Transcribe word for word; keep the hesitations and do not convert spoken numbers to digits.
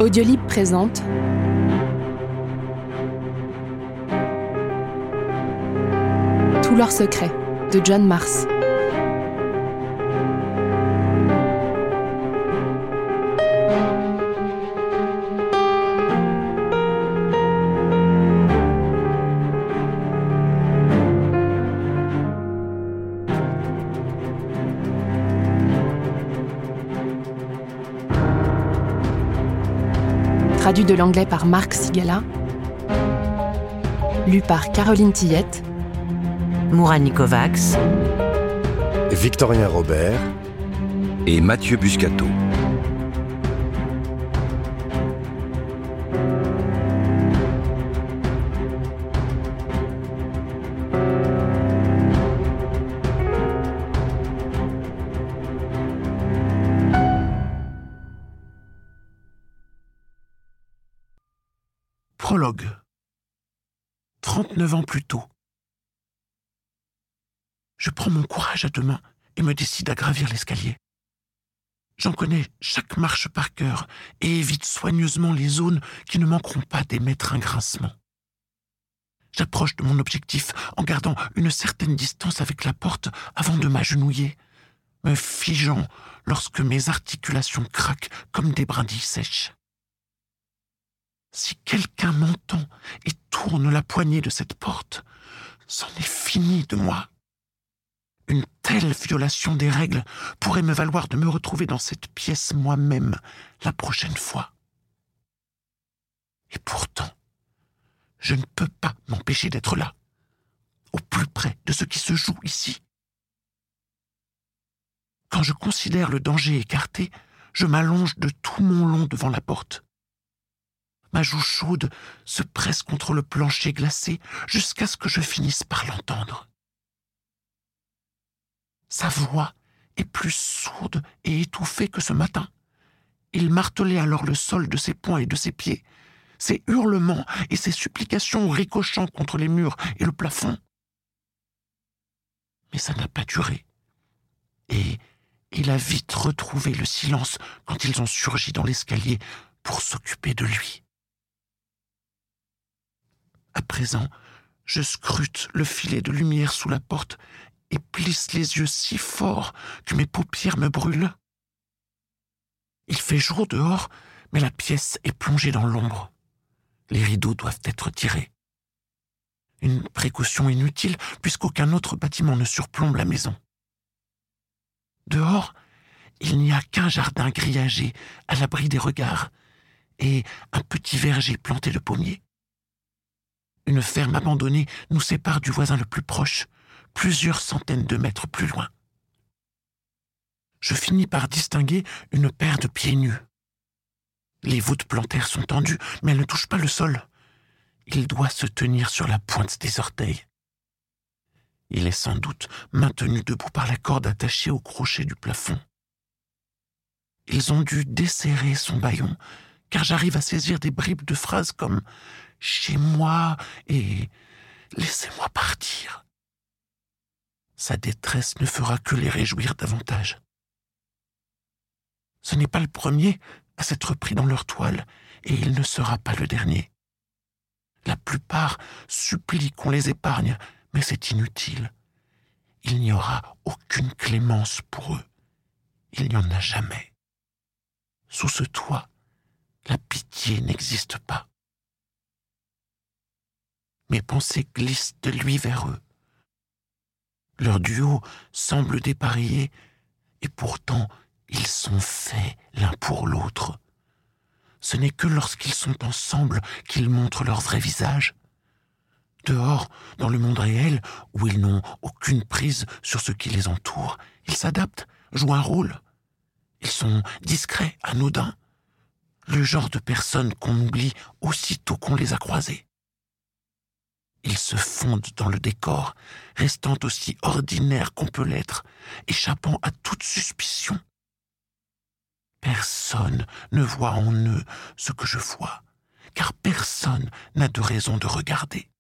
Audiolib présente Tous leurs secrets de John Marrs. Traduit de l'anglais par Marc Sigala, lu par Caroline Tillette, Mourani Kovacs, Victorien Robert et Mathieu Buscato. Prologue. trente-neuf ans plus tôt. Je prends mon courage à deux mains et me décide à gravir l'escalier. J'en connais chaque marche par cœur et évite soigneusement les zones qui ne manqueront pas d'émettre un grincement. J'approche de mon objectif en gardant une certaine distance avec la porte avant de m'agenouiller, me figeant lorsque mes articulations craquent comme des brindilles sèches. Si quelqu'un m'entend et tourne la poignée de cette porte, c'en est fini de moi. Une telle violation des règles pourrait me valoir de me retrouver dans cette pièce moi-même la prochaine fois. Et pourtant, je ne peux pas m'empêcher d'être là, au plus près de ce qui se joue ici. Quand je considère le danger écarté, je m'allonge de tout mon long devant la porte. Ma joue chaude se presse contre le plancher glacé jusqu'à ce que je finisse par l'entendre. Sa voix est plus sourde et étouffée que ce matin. Il martelait alors le sol de ses poings et de ses pieds, ses hurlements et ses supplications ricochant contre les murs et le plafond. Mais ça n'a pas duré. Et il a vite retrouvé le silence quand ils ont surgi dans l'escalier pour s'occuper de lui. À présent, je scrute le filet de lumière sous la porte et plisse les yeux si fort que mes paupières me brûlent. Il fait jour dehors, mais la pièce est plongée dans l'ombre. Les rideaux doivent être tirés. Une précaution inutile puisqu'aucun autre bâtiment ne surplombe la maison. Dehors, il n'y a qu'un jardin grillagé à l'abri des regards et un petit verger planté de pommiers. Une ferme abandonnée nous sépare du voisin le plus proche, plusieurs centaines de mètres plus loin. Je finis par distinguer une paire de pieds nus. Les voûtes plantaires sont tendues, mais elles ne touchent pas le sol. Il doit se tenir sur la pointe des orteils. Il est sans doute maintenu debout par la corde attachée au crochet du plafond. Ils ont dû desserrer son bâillon, car j'arrive à saisir des bribes de phrases comme « chez moi » et « laissez-moi partir ». Sa détresse ne fera que les réjouir davantage. Ce n'est pas le premier à s'être pris dans leur toile, et il ne sera pas le dernier. La plupart supplient qu'on les épargne, mais c'est inutile. Il n'y aura aucune clémence pour eux. Il n'y en a jamais. Sous ce toit, la pitié n'existe pas. Mes pensées glissent de lui vers eux. Leur duo semble dépareillé, et pourtant ils sont faits l'un pour l'autre. Ce n'est que lorsqu'ils sont ensemble qu'ils montrent leur vrai visage. Dehors, dans le monde réel, où ils n'ont aucune prise sur ce qui les entoure, ils s'adaptent, jouent un rôle. Ils sont discrets, anodins, le genre de personnes qu'on oublie aussitôt qu'on les a croisés. Ils se fondent dans le décor, restant aussi ordinaires qu'on peut l'être, échappant à toute suspicion. Personne ne voit en eux ce que je vois, car personne n'a de raison de regarder.